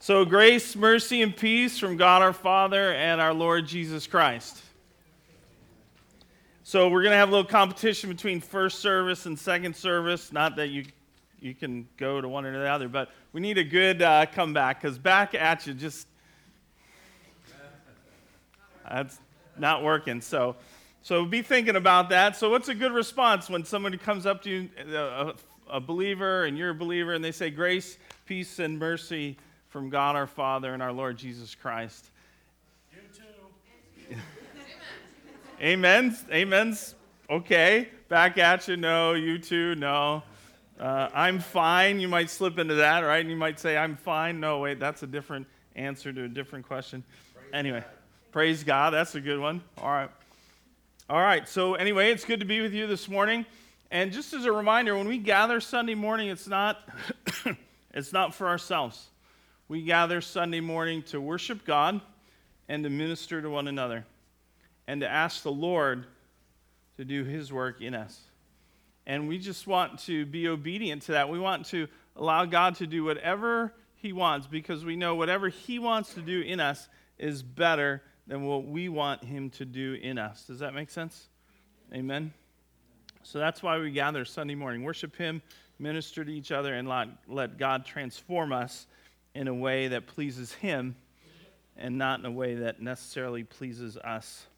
So grace, mercy, and peace from God our Father and our Lord Jesus Christ. So we're going to have a little competition between first service and second service. Not that you can go to one or the other, but we need a good comeback, because back at you that's not working. So be thinking about that. So what's a good response when somebody comes up to you, a believer, and you're a believer, and they say grace, peace, and mercy from God our Father and our Lord Jesus Christ? You too. Amen. Amen's okay. Back at you. No. You too. No. I'm fine. You might slip into that, right? And you might say, I'm fine. No, wait, that's a different answer to a different question. Anyway, praise God. That's a good one. All right. So anyway, it's good to be with you this morning. And just as a reminder, when we gather Sunday morning, it's not it's not for ourselves. We gather Sunday morning to worship God and to minister to one another and to ask the Lord to do His work in us. And we just want to be obedient to that. We want to allow God to do whatever He wants, because we know whatever He wants to do in us is better than what we want Him to do in us. Does that make sense? Amen? So that's why we gather Sunday morning. Worship Him, minister to each other, and let God transform us in a way that pleases Him and not in a way that necessarily pleases us.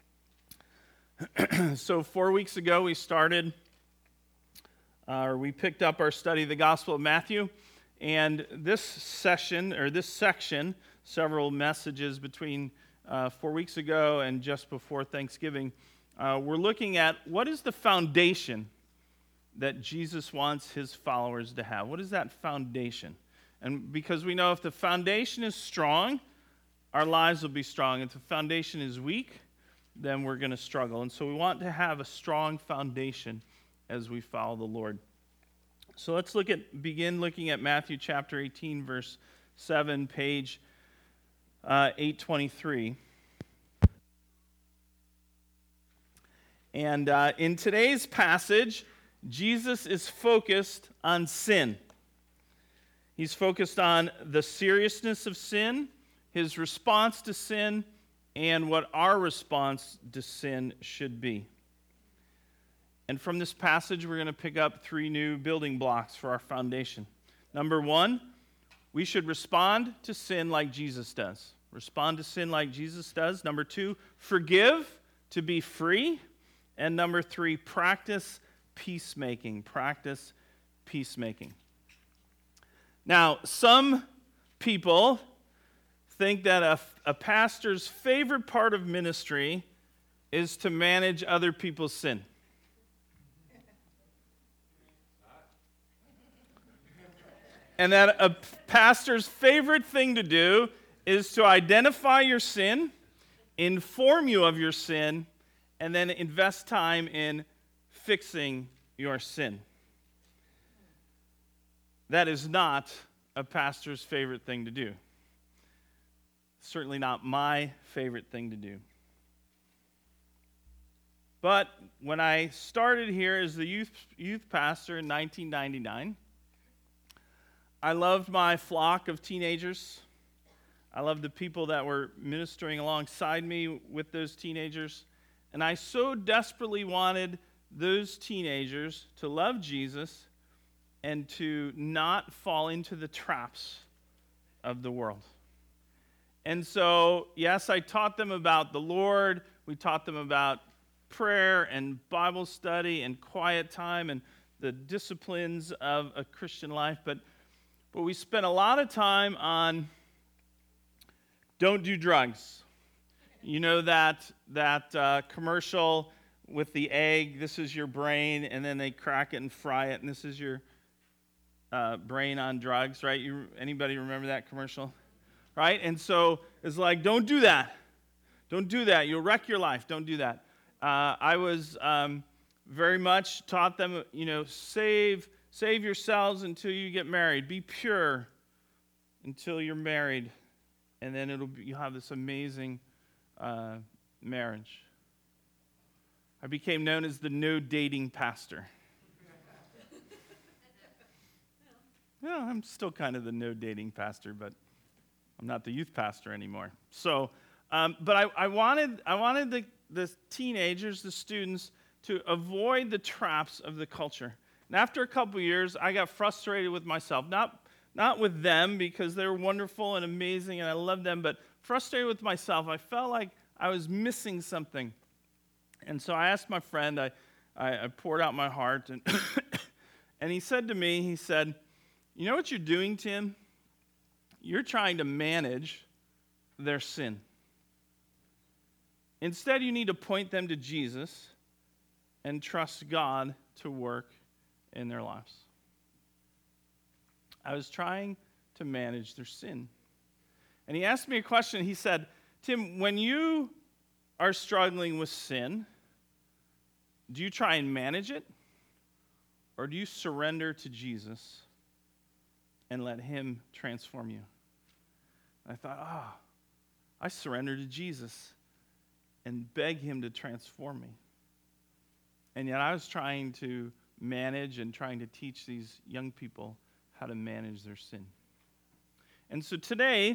So 4 weeks ago, we picked up our study of the Gospel of Matthew. And this section, several messages between 4 weeks ago and just before Thanksgiving, we're looking at what is the foundation that Jesus wants His followers to have. What is that foundation? And because we know if the foundation is strong, our lives will be strong. If the foundation is weak, then we're going to struggle. And so we want to have a strong foundation as we follow the Lord. So let's begin looking at Matthew chapter 18, verse 7, page 823. And in today's passage, Jesus is focused on sin. He's focused on the seriousness of sin, His response to sin, and what our response to sin should be. And from this passage, we're going to pick up 3 new building blocks for our foundation. Number 1, we should respond to sin like Jesus does. Respond to sin like Jesus does. Number 2, forgive to be free. And number 3, practice peacemaking. Practice peacemaking. Now, some people think that a pastor's favorite part of ministry is to manage other people's sin. And that a pastor's favorite thing to do is to identify your sin, inform you of your sin, and then invest time in fixing your sin. That is not a pastor's favorite thing to do. Certainly not my favorite thing to do. But when I started here as the youth pastor in 1999, I loved my flock of teenagers. I loved the people that were ministering alongside me with those teenagers. And I so desperately wanted those teenagers to love Jesus and to not fall into the traps of the world. And so, yes, I taught them about the Lord. We taught them about prayer and Bible study and quiet time and the disciplines of a Christian life. But we spent a lot of time on don't do drugs. You know that commercial with the egg, this is your brain, and then they crack it and fry it, and this is your brain on drugs, right? Anybody remember that commercial? Right? And so it's like, don't do that. Don't do that. You'll wreck your life. Don't do that. I was very much taught them, save yourselves until you get married. Be pure until you're married. And then you'll have this amazing marriage. I became known as the no dating pastor. Well, I'm still kind of the no dating pastor, but I'm not the youth pastor anymore. So, but I wanted the teenagers, the students, to avoid the traps of the culture. And after a couple years, I got frustrated with myself. Not with them, because they were wonderful and amazing and I love them, but frustrated with myself. I felt like I was missing something. And so I asked my friend, I poured out my heart, and, and he said to me, he said, "You know what you're doing, Tim? You're trying to manage their sin. Instead, you need to point them to Jesus and trust God to work in their lives." I was trying to manage their sin. And he asked me a question. He said, "Tim, when you are struggling with sin, do you try and manage it? Or do you surrender to Jesus and let him transform you?" I thought, I surrender to Jesus and beg him to transform me. And yet I was trying to manage and trying to teach these young people how to manage their sin. And so today,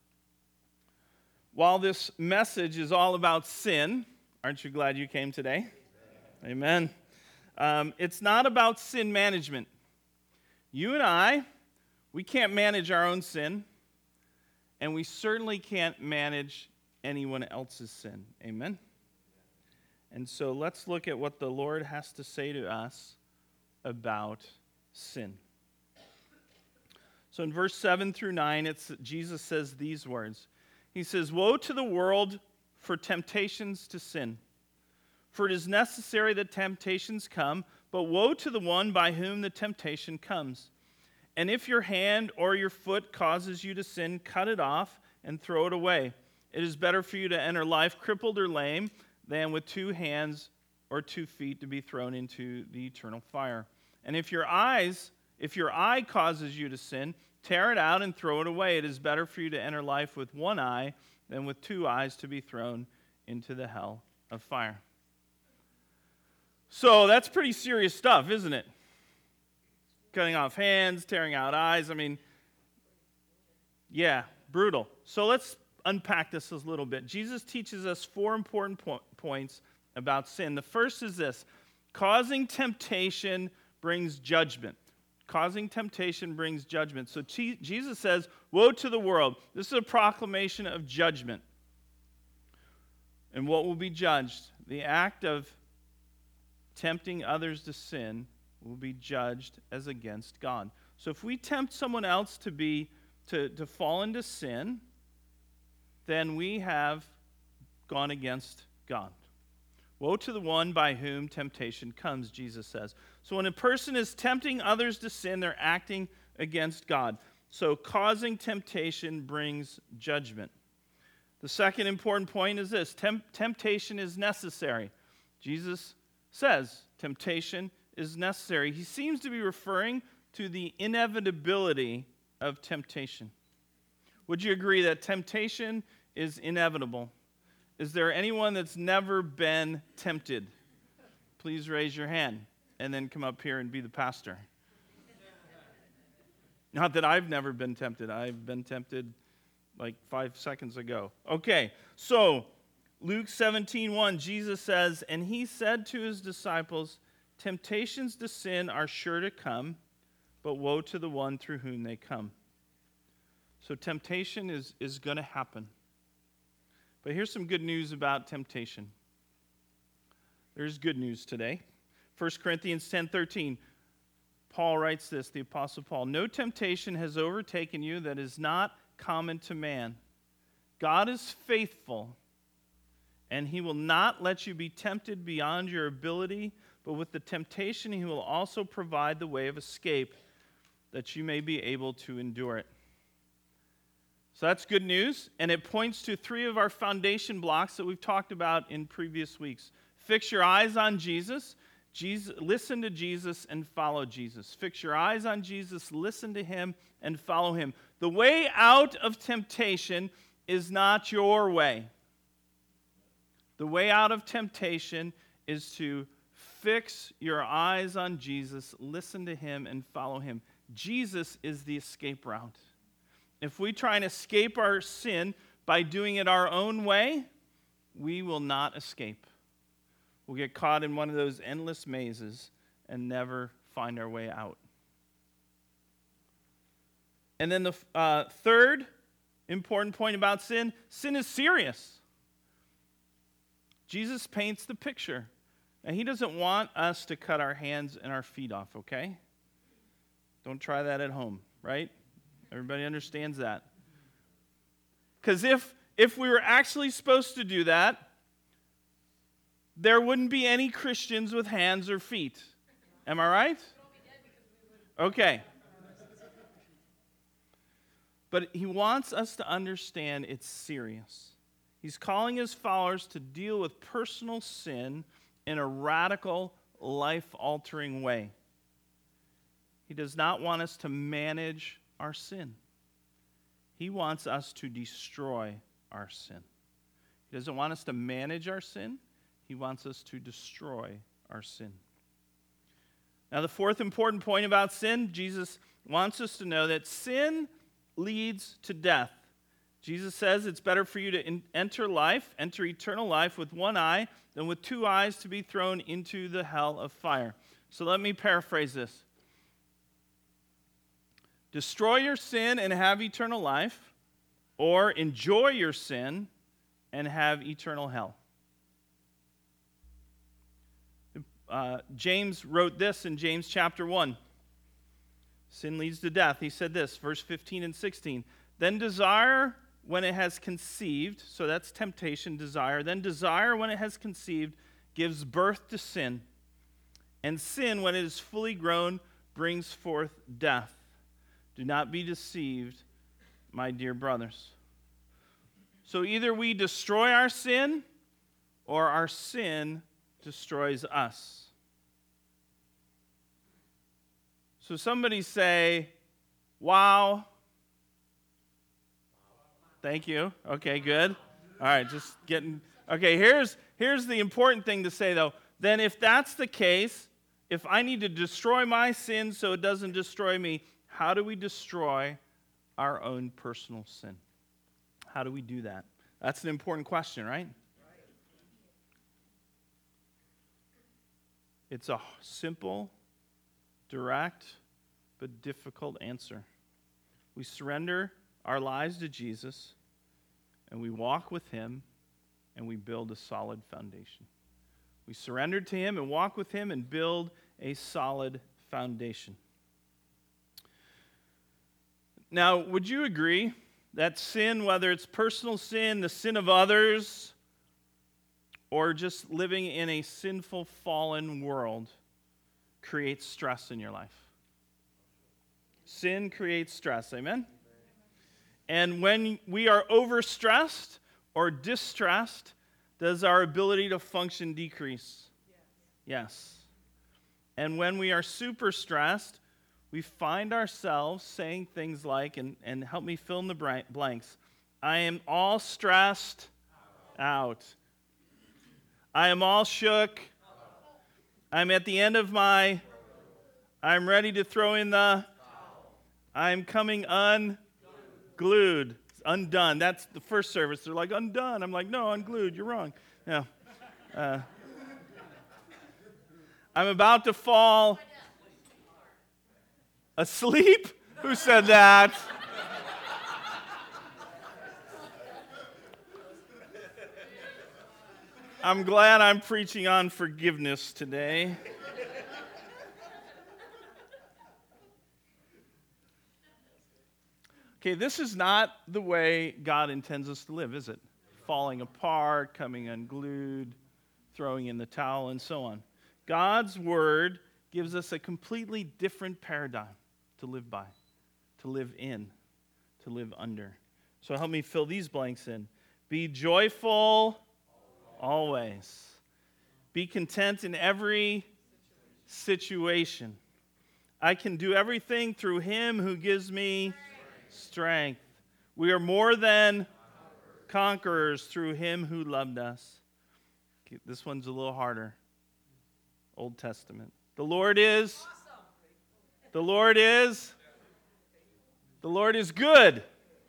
while this message is all about sin, aren't you glad you came today? Amen. It's not about sin management. You and I, we can't manage our own sin, and we certainly can't manage anyone else's sin. Amen? And so let's look at what the Lord has to say to us about sin. So in verse 7 through 9, Jesus says these words. He says, "Woe to the world for temptations to sin. For it is necessary that temptations come, but woe to the one by whom the temptation comes. And if your hand or your foot causes you to sin, cut it off and throw it away. It is better for you to enter life crippled or lame than with 2 hands or 2 feet to be thrown into the eternal fire. And if your eye causes you to sin, tear it out and throw it away. It is better for you to enter life with 1 eye than with 2 eyes to be thrown into the hell of fire." So that's pretty serious stuff, isn't it? Cutting off hands, tearing out eyes. I mean, yeah, brutal. So let's unpack this a little bit. Jesus teaches us 4 important points about sin. The first is this: causing temptation brings judgment. Causing temptation brings judgment. So Jesus says, "Woe to the world." This is a proclamation of judgment. And what will be judged? The act of tempting others to sin will be judged as against God. So if we tempt someone else to fall into sin, then we have gone against God. Woe to the one by whom temptation comes, Jesus says. So when a person is tempting others to sin, they're acting against God. So causing temptation brings judgment. The second important point is this: temptation is necessary. Jesus says temptation is necessary. He seems to be referring to the inevitability of temptation. Would you agree that temptation is inevitable? Is there anyone that's never been tempted? Please raise your hand and then come up here and be the pastor. Not that I've never been tempted. I've been tempted like 5 seconds ago. Okay, so Luke 17:1, Jesus says, "And he said to his disciples, temptations to sin are sure to come, but woe to the one through whom they come." So temptation is going to happen. But here's some good news about temptation. There's good news today. 1 Corinthians 10:13, Paul writes this, the Apostle Paul, "No temptation has overtaken you that is not common to man. God is faithful, and he will not let you be tempted beyond your ability, but with the temptation he will also provide the way of escape, that you may be able to endure it." So that's good news, and it points to 3 of our foundation blocks that we've talked about in previous weeks. Fix your eyes on Jesus. Listen to Jesus and follow Jesus. Fix your eyes on Jesus, listen to him, and follow him. The way out of temptation is not your way. The way out of temptation is to fix your eyes on Jesus, listen to him, and follow him. Jesus is the escape route. if we try and escape our sin by doing it our own way, we will not escape. We'll get caught in one of those endless mazes and never find our way out. And then the third important point about sin is serious. Jesus paints the picture. And he doesn't want us to cut our hands and our feet off, okay? Don't try that at home, right? Everybody understands that. Because if we were actually supposed to do that, there wouldn't be any Christians with hands or feet. Am I right? Okay. But he wants us to understand it's serious. He's calling his followers to deal with personal sin in a radical, life-altering way. He does not want us to manage our sin. He wants us to destroy our sin. He doesn't want us to manage our sin. He wants us to destroy our sin. Now, the fourth important point about sin, Jesus wants us to know that sin leads to death. Jesus says it's better for you to enter eternal life with one eye than with two eyes to be thrown into the hell of fire. So let me paraphrase this. Destroy your sin and have eternal life, or enjoy your sin and have eternal hell. James wrote this in James chapter 1. Sin leads to death. He said this, verse 15 and 16. Then desire when it has conceived, so that's temptation, desire. Then desire when it has conceived gives birth to sin. And sin, when it is fully grown, brings forth death. Do not be deceived, my dear brothers. So either we destroy our sin, or our sin destroys us. So somebody say, wow. Thank you. Okay, good. All right, just getting... Okay, here's the important thing to say, though. Then if that's the case, if I need to destroy my sin so it doesn't destroy me, how do we destroy our own personal sin? How do we do that? That's an important question, right? It's a simple, direct, but difficult answer. We surrender our lives to Jesus, and we walk with him, and we build a solid foundation. We surrender to him and walk with him and build a solid foundation. Now, would you agree that sin, whether it's personal sin, the sin of others, or just living in a sinful, fallen world, creates stress in your life? Sin creates stress, amen? And when we are overstressed or distressed, does our ability to function decrease? Yes. And when we are super stressed, we find ourselves saying things like, and help me fill in the blanks, I am all stressed out. I am all shook. I'm at the end of I'm ready to throw in I'm coming unglued. Undone. That's the first service. They're like, undone. I'm like, no, unglued. You're wrong. No. I'm about to fall asleep? Who said that? I'm glad I'm preaching on forgiveness today. Okay, this is not the way God intends us to live, is it? Falling apart, coming unglued, throwing in the towel, and so on. God's word gives us a completely different paradigm to live by, to live in, to live under. So help me fill these blanks in. Be joyful always. Be content in every situation. I can do everything through him who gives me strength. We are more than conquerors through him who loved us. Okay, this one's a little harder. Old Testament. The Lord is good.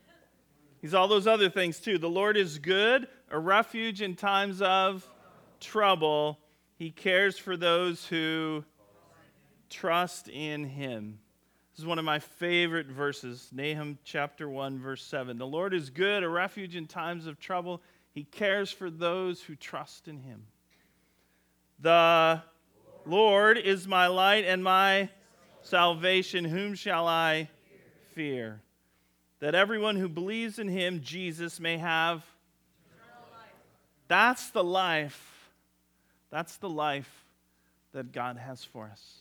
He's all those other things too. The Lord is good, a refuge in times of trouble. He cares for those who trust in him. This is one of my favorite verses, Nahum chapter 1, verse 7. The Lord is good, a refuge in times of trouble. He cares for those who trust in him. The Lord is my light and my salvation. Whom shall I fear? That everyone who believes in him, Jesus, may have eternal life. That's the life. That's the life that God has for us.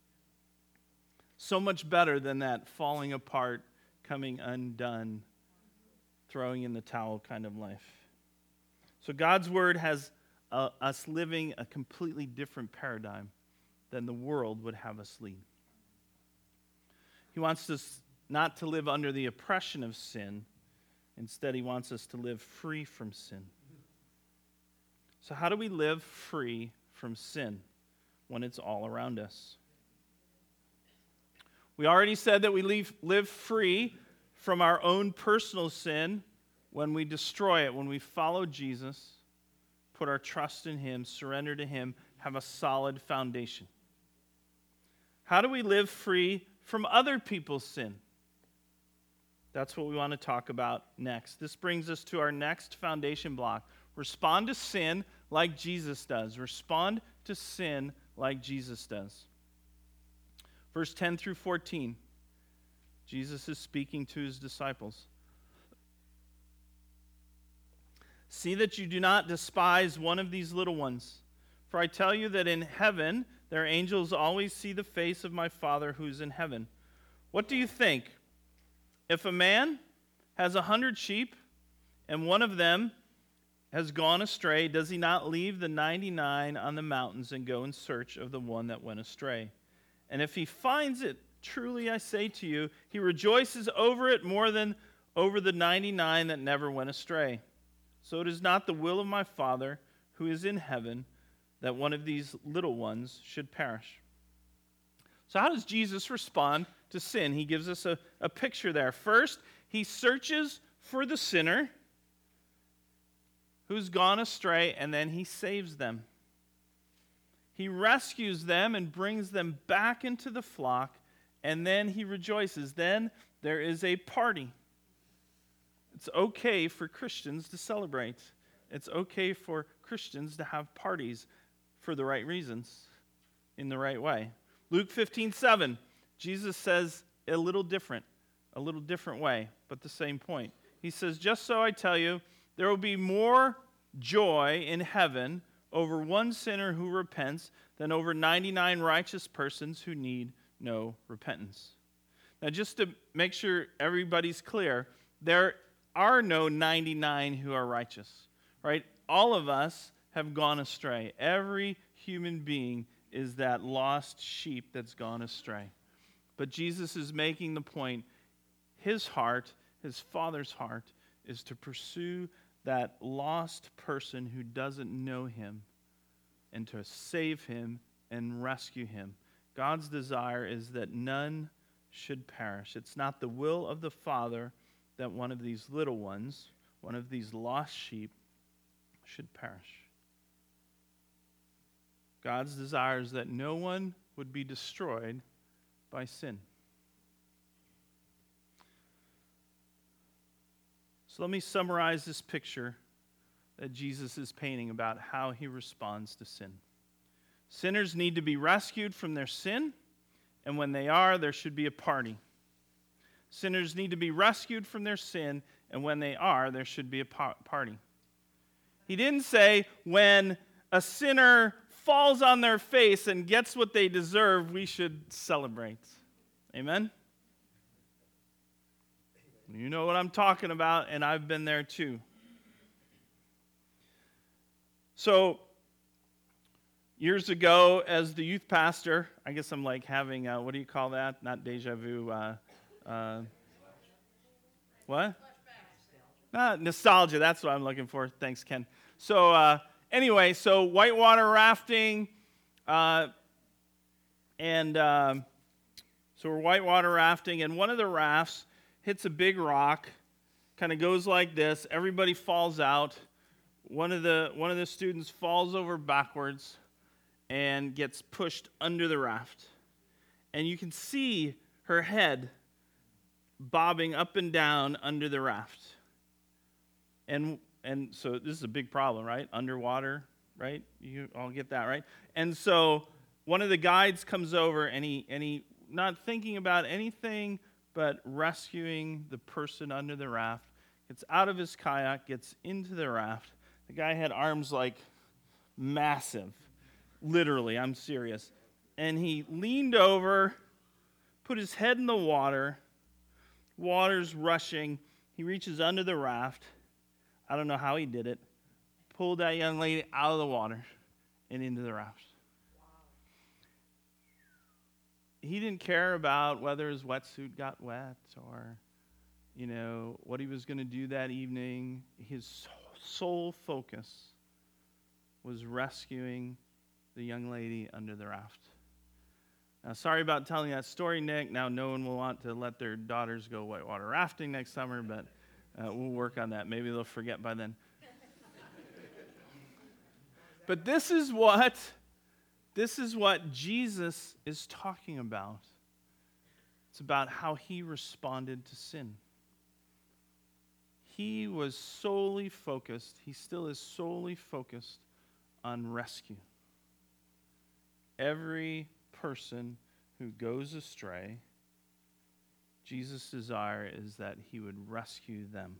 So much better than that falling apart, coming undone, throwing in the towel kind of life. So God's word has us living a completely different paradigm than the world would have us lead. He wants us not to live under the oppression of sin. Instead, he wants us to live free from sin. So how do we live free from sin when it's all around us? We already said that we live free from our own personal sin when we destroy it, when we follow Jesus, put our trust in him, surrender to him, have a solid foundation. How do we live free from other people's sin? That's what we want to talk about next. This brings us to our next foundation block. Respond to sin like Jesus does. Respond to sin like Jesus does. Verse 10 through 14, Jesus is speaking to his disciples. See that you do not despise one of these little ones. For I tell you that in heaven their angels always see the face of my Father who is in heaven. What do you think? If a man has 100 sheep and one of them has gone astray, does he not leave the 99 on the mountains and go in search of the one that went astray? And if he finds it, truly I say to you, he rejoices over it more than over the 99 that never went astray. So it is not the will of my Father who is in heaven that one of these little ones should perish. So how does Jesus respond to sin? He gives us a picture there. First, he searches for the sinner who's gone astray, and then he saves them. He rescues them and brings them back into the flock, and then he rejoices. Then there is a party. It's okay for Christians to celebrate. It's okay for Christians to have parties for the right reasons, in the right way. Luke 15:7, Jesus says a little different way, but the same point. He says, just so I tell you, there will be more joy in heaven over one sinner who repents than over 99 righteous persons who need no repentance. Now, just to make sure everybody's clear, there are no 99 who are righteous, right? All of us have gone astray. Every human being is that lost sheep that's gone astray. But Jesus is making the point, his heart, his Father's heart, is to pursue that lost person who doesn't know him and to save him and rescue him. God's desire is that none should perish. It's not the will of the Father that one of these little ones, one of these lost sheep, should perish. God's desire is that no one would be destroyed by sin. So let me summarize this picture that Jesus is painting about how he responds to sin. Sinners need to be rescued from their sin, and when they are, there should be a party. Sinners need to be rescued from their sin, and when they are, there should be a party. He didn't say when a sinner falls on their face and gets what they deserve, we should celebrate. Amen? You know what I'm talking about, and I've been there too. So, years ago, as the youth pastor, I guess I'm like having, what do you call that? Not deja vu. What? Nostalgia, that's what I'm looking for. Thanks, Ken. So, anyway, so whitewater rafting, so we're whitewater rafting, and one of the rafts hits a big rock, kind of goes like this. Everybody falls out. One of the students falls over backwards and gets pushed under the raft. And you can see her head bobbing up and down under the raft. And so this is a big problem, right? Underwater, right? You all get that, right? And so one of the guides comes over and he not thinking about anything but rescuing the person under the raft, gets out of his kayak, gets into the raft. The guy had arms like massive. Literally, I'm serious. And he leaned over, put his head in the water. Water's rushing. He reaches under the raft. I don't know how he did it. Pulled that young lady out of the water and into the raft. He didn't care about whether his wetsuit got wet or, what he was going to do that evening. His sole focus was rescuing the young lady under the raft. Now, sorry about telling that story, Nick. Now no one will want to let their daughters go whitewater rafting next summer, but we'll work on that. Maybe they'll forget by then. But this is what Jesus is talking about. It's about how he responded to sin. He was solely focused, he still is solely focused on rescue. Every person who goes astray, Jesus' desire is that he would rescue them.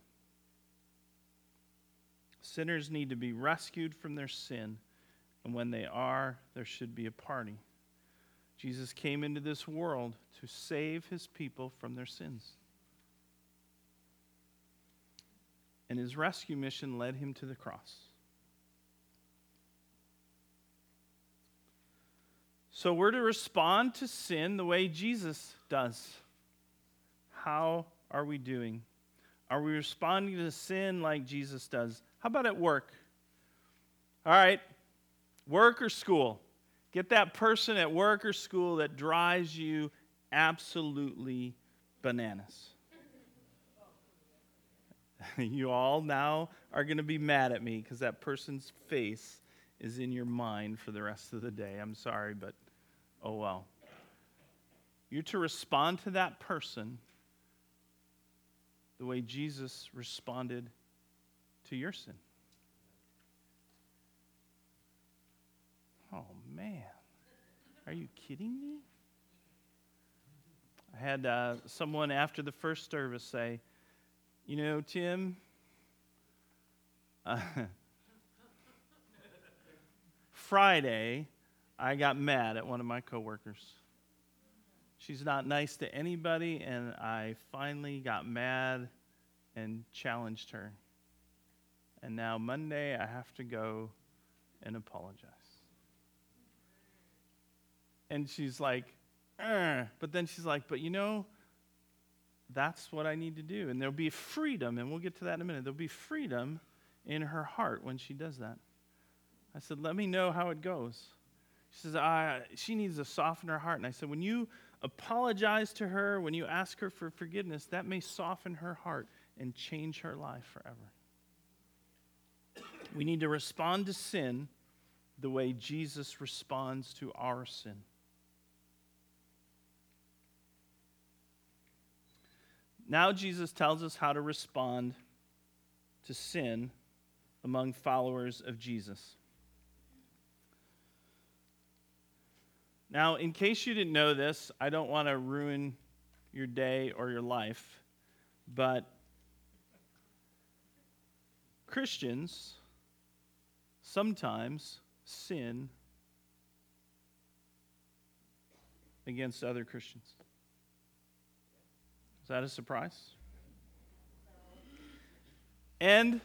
Sinners need to be rescued from their sin, and when they are, there should be a party. Jesus came into this world to save his people from their sins. And his rescue mission led him to the cross. So we're to respond to sin the way Jesus does. How are we doing? Are we responding to sin like Jesus does? How about at work? All right, work or school? Get that person at work or school that drives you absolutely bananas. You all now are going to be mad at me because that person's face is in your mind for the rest of the day. I'm sorry, but oh well. You're to respond to that person the way Jesus responded to your sin. Oh, man. Are you kidding me? I had someone after the first service say, Tim, Friday, I got mad at one of my coworkers. She's not nice to anybody, and I finally got mad and challenged her. And now Monday, I have to go and apologize. And she's like, but then she's like, that's what I need to do. And there'll be freedom, and we'll get to that in a minute. There'll be freedom in her heart when she does that. I said, let me know how it goes. She says, she needs to soften her heart. And I said, when you apologize to her, when you ask her for forgiveness, that may soften her heart and change her life forever. We need to respond to sin the way Jesus responds to our sin. Now Jesus tells us how to respond to sin among followers of Jesus. Now, in case you didn't know this, I don't want to ruin your day or your life, but Christians sometimes sin against other Christians. Is that a surprise? And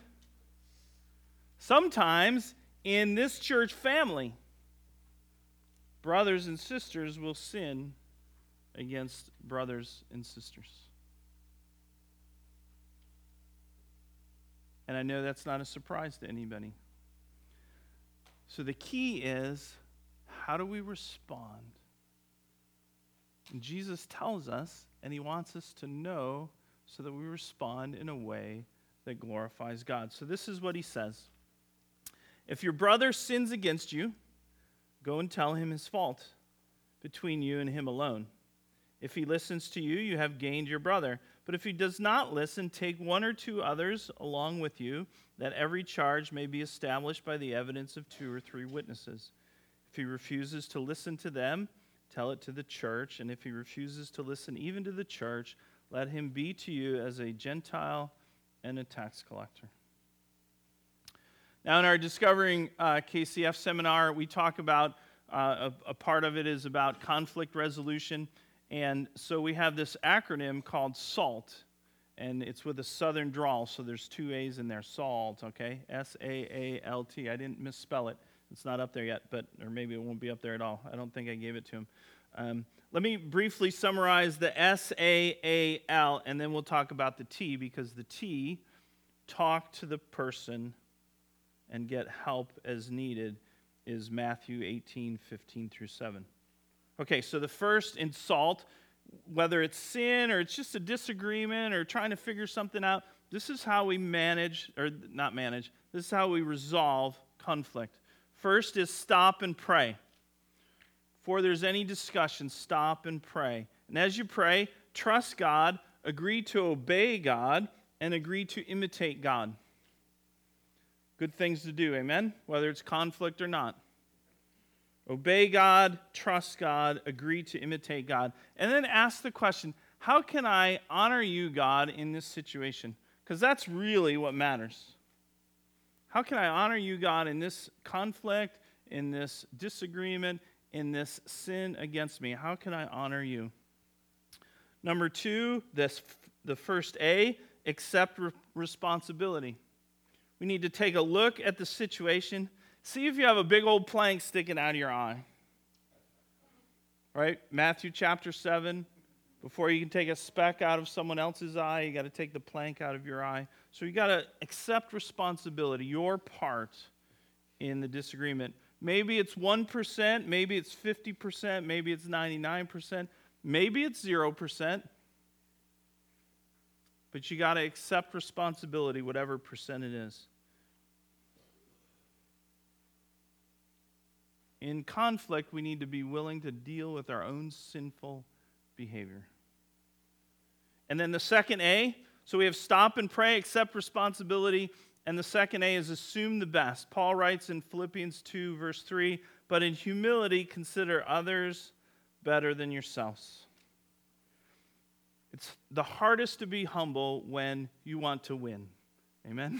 sometimes in this church family, brothers and sisters will sin against brothers and sisters. And I know that's not a surprise to anybody. So the key is, how do we respond? And Jesus tells us, and he wants us to know so that we respond in a way that glorifies God. So this is what he says. If your brother sins against you, go and tell him his fault between you and him alone. If he listens to you, you have gained your brother. But if he does not listen, take one or two others along with you, that every charge may be established by the evidence of 2 or 3 witnesses. If he refuses to listen to them, tell it to the church. And if he refuses to listen even to the church, let him be to you as a Gentile and a tax collector. Now, in our Discovering KCF seminar, we talk about, a part of it is about conflict resolution. And so we have this acronym called SALT, and it's with a southern drawl, so there's 2 A's in there, SALT, okay? S-A-A-L-T. I didn't misspell it. It's not up there yet, or maybe it won't be up there at all. I don't think I gave it to him. Let me briefly summarize the S-A-A-L, and then we'll talk about the T, because the T, talk to the person and get help as needed, is Matthew 18:15-7. Okay, so the first in SALT, whether it's sin or it's just a disagreement or trying to figure something out, this is how we manage, or not manage, this is how we resolve conflict. First is stop and pray. Before there's any discussion, stop and pray. And as you pray, trust God, agree to obey God, and agree to imitate God. Good things to do, amen? Whether it's conflict or not. Obey God, trust God, agree to imitate God. And then ask the question, how can I honor you, God, in this situation? Because that's really what matters. How can I honor you, God, in this conflict, in this disagreement, in this sin against me? How can I honor you? Number 2, the first A, accept responsibility. We need to take a look at the situation. See if you have a big old plank sticking out of your eye. Right? Matthew chapter 7. Before you can take a speck out of someone else's eye, you got to take the plank out of your eye. So you got to accept responsibility, your part in the disagreement. Maybe it's 1%, maybe it's 50%, maybe it's 99%, maybe it's 0%. But you got to accept responsibility, whatever percent it is. In conflict, we need to be willing to deal with our own sinful behavior. And then the second A, so we have stop and pray, accept responsibility, and the second A is assume the best. Paul writes in Philippians 2, verse 3, but in humility consider others better than yourselves. It's the hardest to be humble when you want to win. Amen?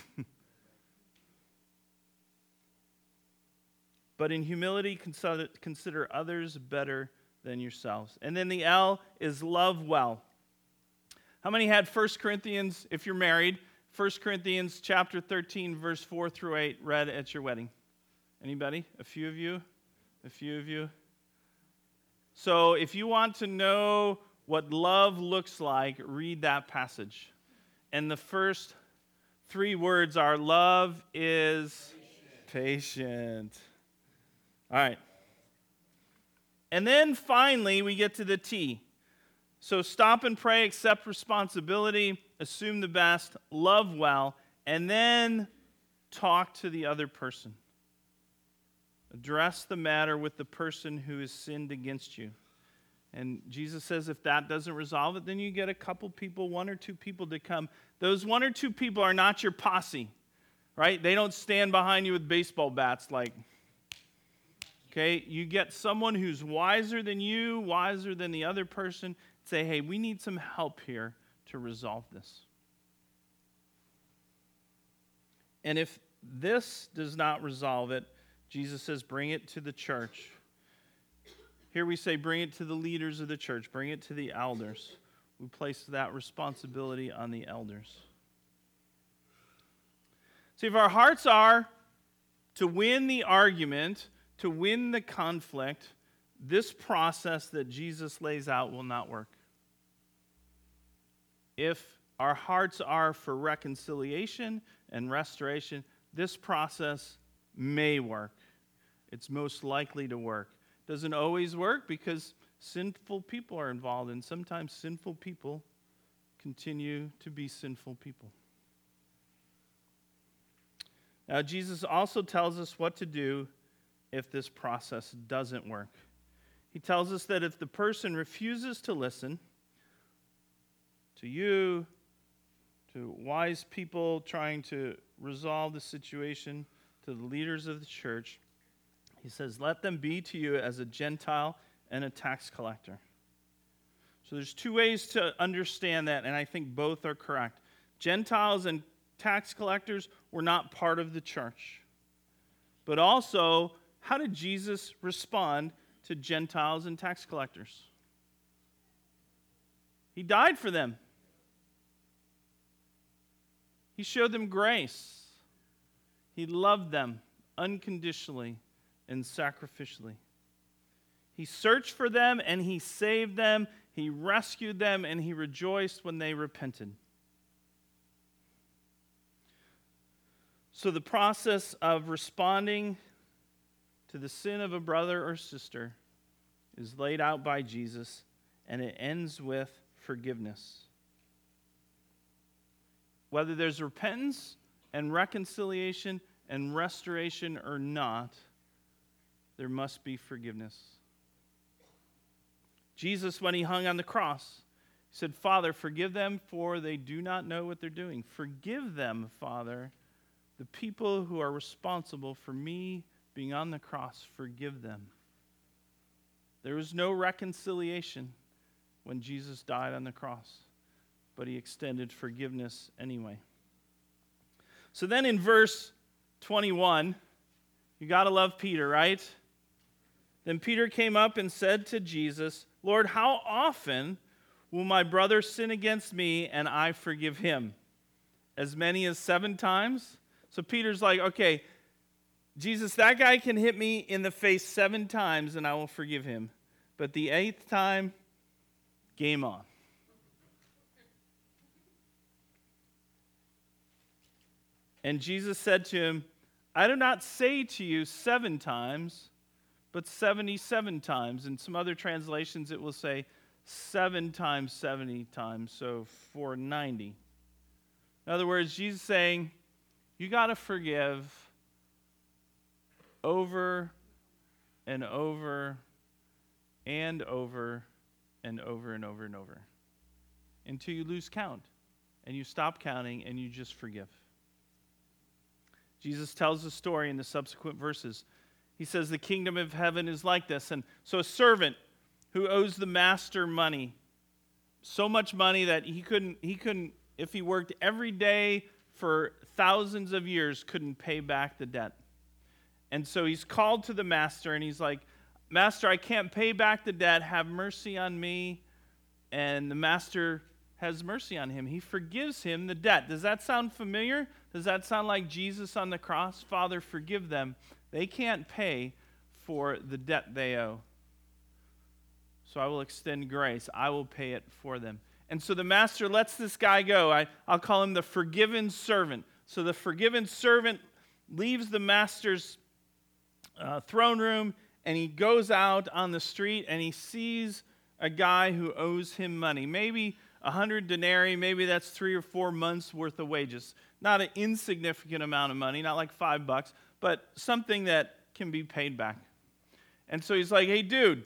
But in humility, consider others better than yourselves. And then the L is love well. How many had 1 Corinthians, if you're married, 1 Corinthians chapter 13, verse 4 through 8, read at your wedding? Anybody? A few of you? A few of you? So if you want to know what love looks like, read that passage. And the first 3 words are, love is patient. All right. And then finally, we get to the T. So stop and pray, accept responsibility, assume the best, love well, and then talk to the other person. Address the matter with the person who has sinned against you. And Jesus says if that doesn't resolve it, then you get a couple people, 1 or 2 people to come. Those 1 or 2 people are not your posse, right? They don't stand behind you with baseball bats like, okay? You get someone who's wiser than you, wiser than the other person. Say, hey, we need some help here to resolve this. And if this does not resolve it, Jesus says, bring it to the church. Here we say, bring it to the leaders of the church. Bring it to the elders. We place that responsibility on the elders. See, if our hearts are to win the argument, to win the conflict, this process that Jesus lays out will not work. If our hearts are for reconciliation and restoration, this process may work. It's most likely to work. Doesn't always work because sinful people are involved, and sometimes sinful people continue to be sinful people. Now, Jesus also tells us what to do if this process doesn't work. He tells us that if the person refuses to listen to you, to wise people trying to resolve the situation, to the leaders of the church, he says, let them be to you as a Gentile and a tax collector. So there's two ways to understand that, and I think both are correct. Gentiles and tax collectors were not part of the church. But also, how did Jesus respond to Gentiles and tax collectors? He died for them. He showed them grace. He loved them unconditionally and sacrificially. He searched for them and he saved them. He rescued them and he rejoiced when they repented. So the process of responding to the sin of a brother or sister is laid out by Jesus, and it ends with forgiveness. Whether there's repentance and reconciliation and restoration or not, there must be forgiveness. Jesus, when he hung on the cross, said, Father, forgive them, for they do not know what they're doing. Forgive them, Father, the people who are responsible for me being on the cross, forgive them. There was no reconciliation when Jesus died on the cross, but he extended forgiveness anyway. So then in verse 21, you got to love Peter, right? Then Peter came up and said to Jesus, Lord, how often will my brother sin against me and I forgive him? As many as 7 times? So Peter's like, okay, Jesus, that guy can hit me in the face 7 times and I will forgive him. But the 8th time, game on. And Jesus said to him, I do not say to you 7 times, but 77 times. In some other translations, it will say 7 times 70 times, so 490. In other words, Jesus is saying, you got to forgive over and over and over and over and over and over until you lose count and you stop counting and you just forgive. Jesus tells a story in the subsequent verses. He says the kingdom of heaven is like this. And so a servant who owes the master money, so much money that he couldn't, if he worked every day for thousands of years, couldn't pay back the debt. And so he's called to the master and he's like, Master, I can't pay back the debt. Have mercy on me. And the master has mercy on him. He forgives him the debt. Does that sound familiar? Does that sound like Jesus on the cross? Father, forgive them. They can't pay for the debt they owe. So I will extend grace. I will pay it for them. And so the master lets this guy go. I'll call him the forgiven servant. So the forgiven servant leaves the master's throne room and he goes out on the street and he sees a guy who owes him money. Maybe 100 denarii, maybe that's 3 or 4 months worth of wages. Not an insignificant amount of money, not like $5, but something that can be paid back. And so he's like, hey, dude,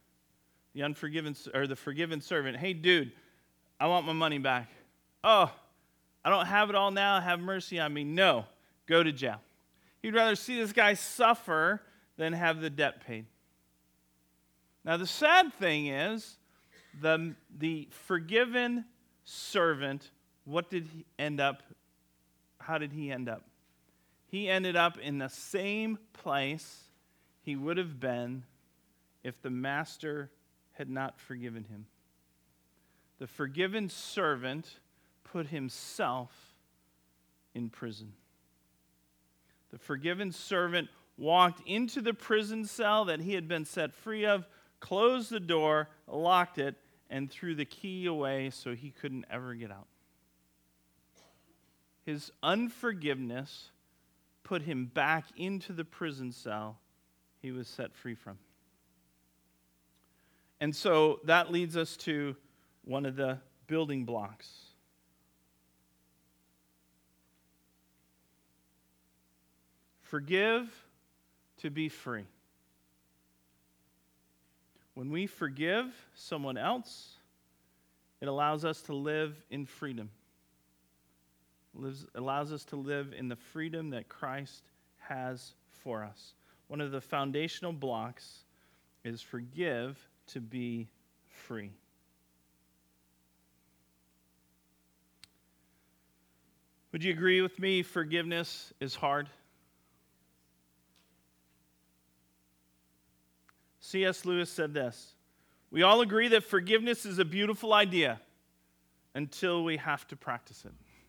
the forgiven servant, hey, dude, I want my money back. Oh, I don't have it all now. Have mercy on me. No, go to jail. He'd rather see this guy suffer than have the debt paid. Now, the sad thing is, the forgiven servant, what did he end up? How did he end up? He ended up in the same place he would have been if the master had not forgiven him. The forgiven servant put himself in prison. The forgiven servant walked into the prison cell that he had been set free of, closed the door, locked it, and threw the key away so he couldn't ever get out. His unforgiveness put him back into the prison cell he was set free from. And so that leads us to one of the building blocks Forgive to be free. When we forgive someone else, it allows us to live in freedom. Allows us to live in the freedom that Christ has for us. One of the foundational blocks is forgive to be free. Would you agree with me? Forgiveness is hard. C.S. Lewis said this: "We all agree that forgiveness is a beautiful idea until we have to practice it."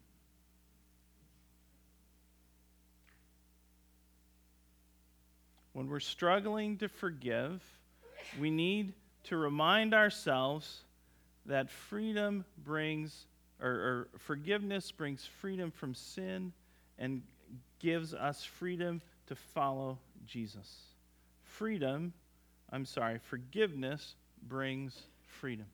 When we're struggling to forgive, we need to remind ourselves that freedom brings, or forgiveness brings freedom from sin and gives us freedom to follow Jesus. Forgiveness brings freedom.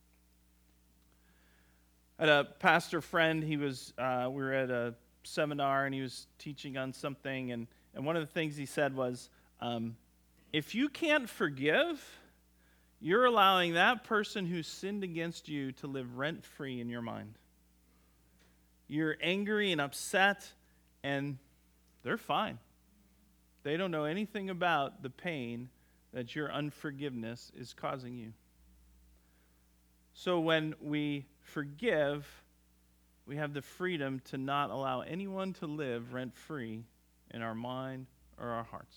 I had a pastor friend. We were at a seminar and he was teaching on something, and one of the things he said was, if you can't forgive, you're allowing that person who sinned against you to live rent-free in your mind. You're angry and upset, and they're fine. They don't know anything about the pain that your unforgiveness is causing you. So when we forgive, we have the freedom to not allow anyone to live rent-free in our mind or our hearts.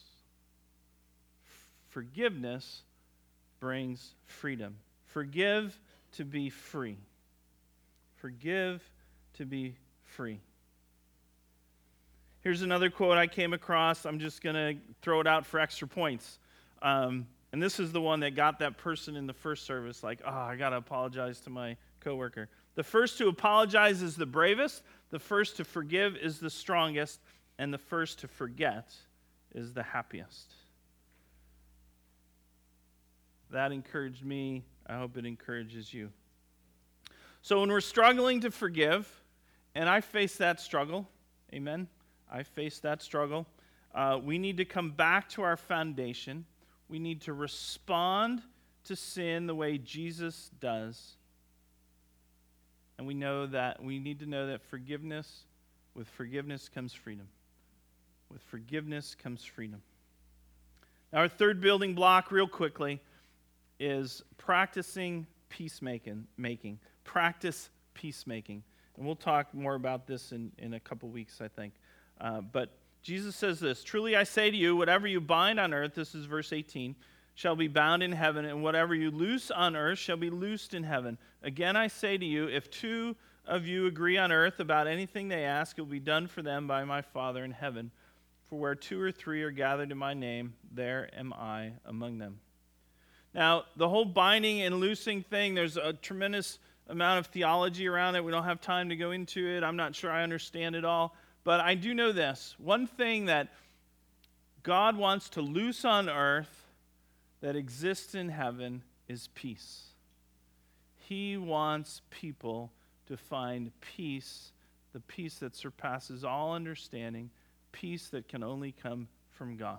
Forgiveness brings freedom. Forgive to be free. Forgive to be free. Here's another quote I came across. I'm just going to throw it out for extra points. And this is the one that got that person in the first service like, I got to apologize to my coworker. The first to apologize is the bravest. The first to forgive is the strongest. And the first to forget is the happiest. That encouraged me. I hope it encourages you. So when we're struggling to forgive, and I face that struggle, amen? I face that struggle. We need to come back to our foundation. We need to respond to sin the way Jesus does. And we need to know that with forgiveness comes freedom. With forgiveness comes freedom. Now, our third building block, real quickly, is practicing peacemaking. Practice peacemaking. And we'll talk more about this in a couple weeks, I think. But Jesus says this: "Truly I say to you, whatever you bind on earth," this is verse 18, "shall be bound in heaven, and whatever you loose on earth shall be loosed in heaven. Again I say to you, if two of you agree on earth about anything they ask, it will be done for them by my Father in heaven. For where 2 or 3 are gathered in my name, there am I among them." Now, the whole binding and loosing thing, there's a tremendous amount of theology around it. We don't have time to go into it. I'm not sure I understand it all. But I do know this. One thing that God wants to loose on earth that exists in heaven is peace. He wants people to find peace, the peace that surpasses all understanding, peace that can only come from God.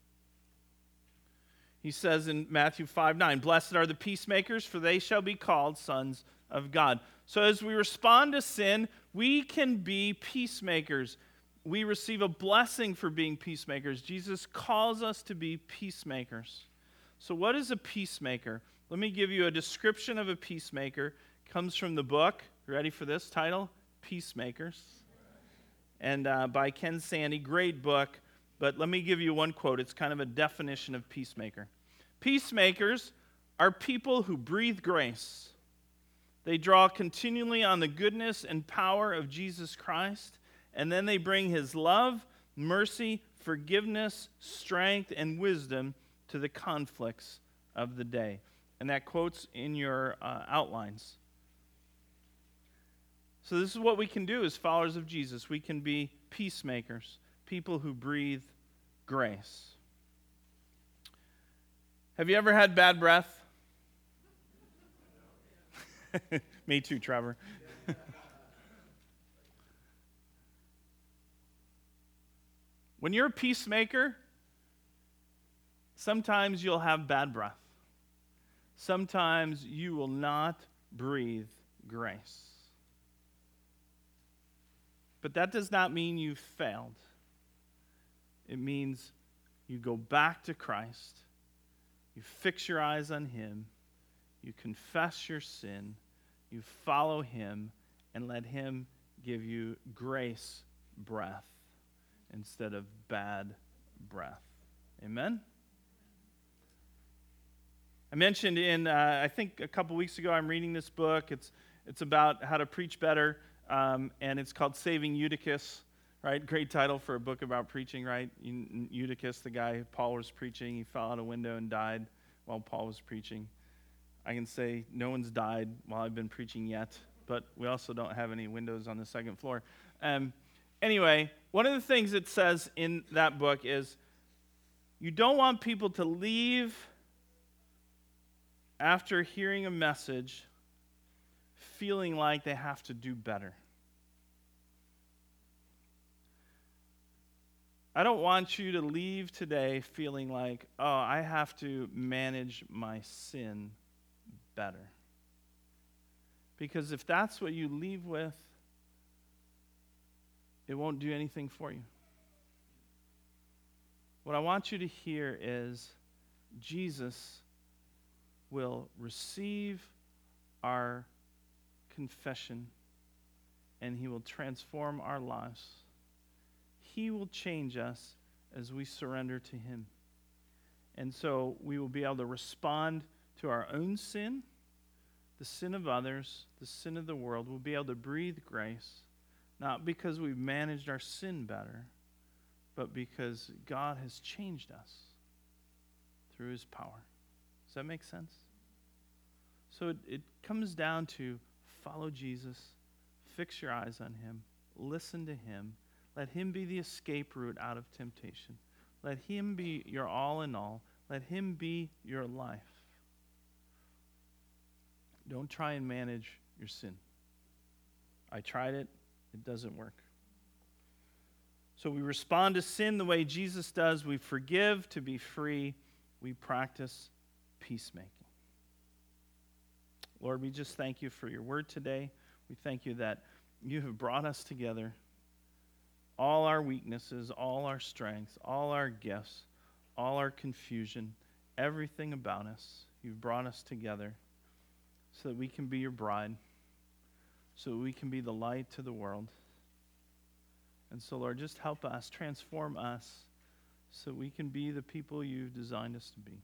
He says in Matthew 5:9, "Blessed are the peacemakers, for they shall be called sons of God." So as we respond to sin, we can be peacemakers. We receive a blessing for being peacemakers. Jesus calls us to be peacemakers. So what is a peacemaker? Let me give you a description of a peacemaker. It comes from the book, ready for this title? Peacemakers. And by Ken Sande, great book. But let me give you one quote. It's kind of a definition of peacemaker. Peacemakers are people who breathe grace. They draw continually on the goodness and power of Jesus Christ, and then they bring his love, mercy, forgiveness, strength, and wisdom to the conflicts of the day. And that quote's in your outlines. So this is what we can do as followers of Jesus. We can be peacemakers, people who breathe grace. Have you ever had bad breath? Me too, Trevor. When you're a peacemaker, sometimes you'll have bad breath. Sometimes you will not breathe grace. But that does not mean you've failed. It means you go back to Christ, you fix your eyes on Him, you confess your sin, you follow Him, and let Him give you grace breath instead of bad breath. Amen? I mentioned I think a couple weeks ago, I'm reading this book. It's about how to preach better, and it's called Saving Eutychus, right? Great title for a book about preaching, right? Eutychus, the guy Paul was preaching, he fell out a window and died while Paul was preaching. I can say no one's died while I've been preaching yet, but we also don't have any windows on the second floor. Anyway, one of the things it says in that book is you don't want people to leave after hearing a message feeling like they have to do better. I don't want you to leave today feeling like, oh, I have to manage my sin better. Because if that's what you leave with, it won't do anything for you. What I want you to hear is Jesus will receive our confession and He will transform our lives. He will change us as we surrender to Him. And so we will be able to respond to our own sin, the sin of others, the sin of the world. We'll be able to breathe grace, not because we've managed our sin better, but because God has changed us through His power. Does that make sense? So it comes down to follow Jesus, fix your eyes on Him, listen to Him, let Him be the escape route out of temptation. Let Him be your all in all. Let Him be your life. Don't try and manage your sin. I tried it. It doesn't work. So we respond to sin the way Jesus does. We forgive to be free. We practice peacemaking. Lord, we just thank You for Your word today. We thank You that You have brought us together. All our weaknesses, all our strengths, all our gifts, all our confusion, everything about us, You've brought us together so that we can be Your bride, so that we can be the light to the world. And so, Lord, just help us, transform us, so we can be the people You've designed us to be.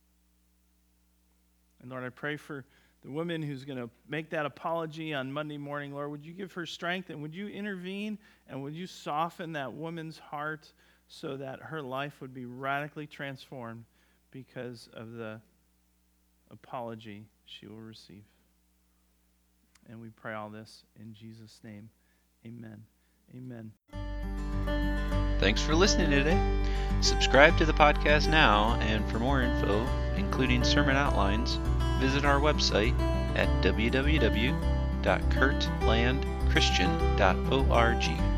And Lord, I pray for the woman who's going to make that apology on Monday morning. Lord, would You give her strength, and would You intervene, and would You soften that woman's heart so that her life would be radically transformed because of the apology she will receive. And we pray all this in Jesus' name. Amen. Amen. Thanks for listening today. Subscribe to the podcast now, and for more info, including sermon outlines, visit our website at www.kurtlandchristian.org.